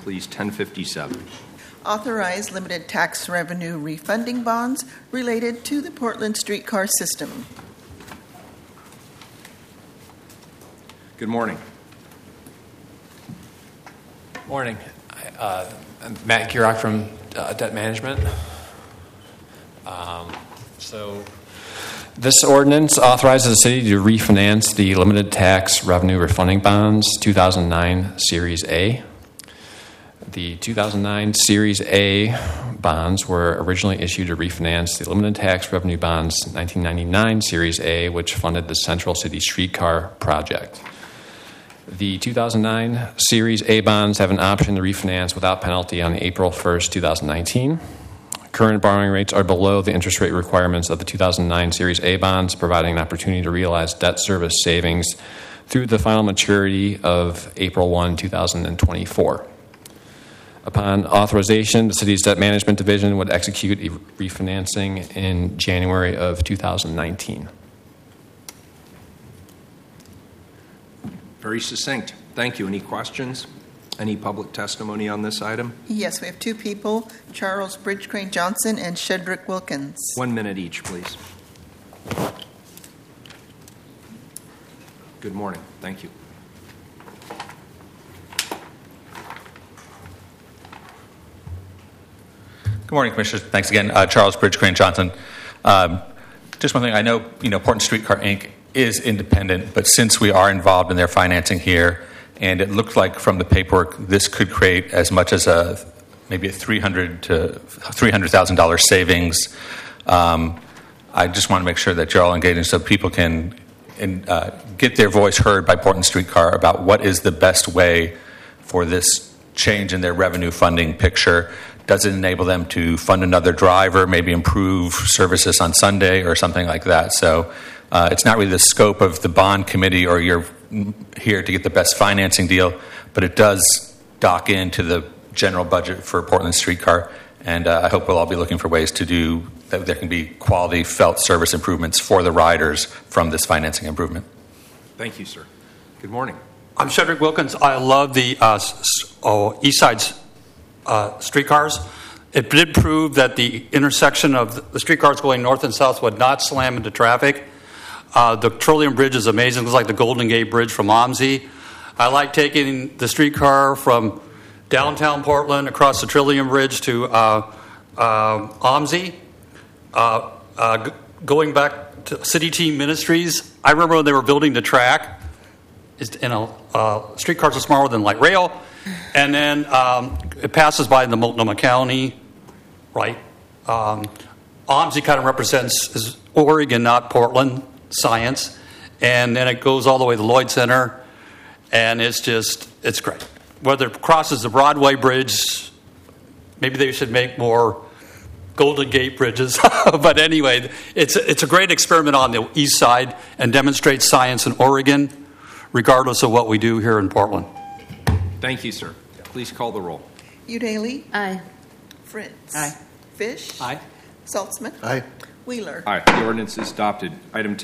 please. 1057. Authorize limited tax revenue refunding bonds related to the Portland streetcar system. Good morning. Morning. I'm Matt Gierach from Debt Management. So this ordinance authorizes the city to refinance the limited tax revenue refunding bonds 2009 Series A. The 2009 Series A bonds were originally issued to refinance the limited tax revenue bonds 1999 Series A, which funded the Central City Streetcar project. The 2009 Series A bonds have an option to refinance without penalty on April 1st, 2019. Current borrowing rates are below the interest rate requirements of the 2009 Series A bonds, providing an opportunity to realize debt service savings through the final maturity of April 1, 2024. Upon authorization, the city's debt management division would execute a refinancing in January of 2019. Very succinct. Thank you. Any questions? Any public testimony on this item? Yes, we have two people, Charles Bridgecrane Johnson and Shedrick Wilkins. 1 minute each, please. Good morning. Thank you. Good morning, Commissioners. Thanks again. Charles Bridgecrane Johnson. Just one thing. I know, Portland Streetcar Inc. is independent, but since we are involved in their financing here, and it looks like from the paperwork this could create as much as maybe a $300,000 to $300,000 savings. I just want to make sure that you're all engaged so people can get their voice heard by Portland Streetcar about what is the best way for this change in their revenue funding picture. Does it enable them to fund another driver, maybe improve services on Sunday or something like that? So it's not really the scope of the bond committee or you're here to get the best financing deal, but it does dock into the general budget for Portland Streetcar. And I hope we'll all be looking for ways to do that. There can be quality felt service improvements for the riders from this financing improvement. Thank you, sir. Good morning. I'm Shedrick Wilkins. I love the East Side streetcars. It did prove that the intersection of the streetcars going north and south would not slam into traffic. The Trillium Bridge is amazing. It looks like the Golden Gate Bridge from OMSI. I like taking the streetcar from downtown Portland across the Trillium Bridge to OMSI. Going back to City Team Ministries, I remember when they were building the track. Streetcars are smaller than light rail. And then it passes by the Multnomah County, right? OMSI kind of represents Oregon, not Portland, science. And then it goes all the way to Lloyd Center. And it's great. Whether it crosses the Broadway Bridge, maybe they should make more Golden Gate bridges. But anyway, it's a great experiment on the east side and demonstrates science in Oregon, regardless of what we do here in Portland. Thank you, sir. Please call the roll. Udaly? Aye. Fritz? Aye. Fish? Aye. Saltzman? Aye. Wheeler? Aye. The ordinance is adopted. Item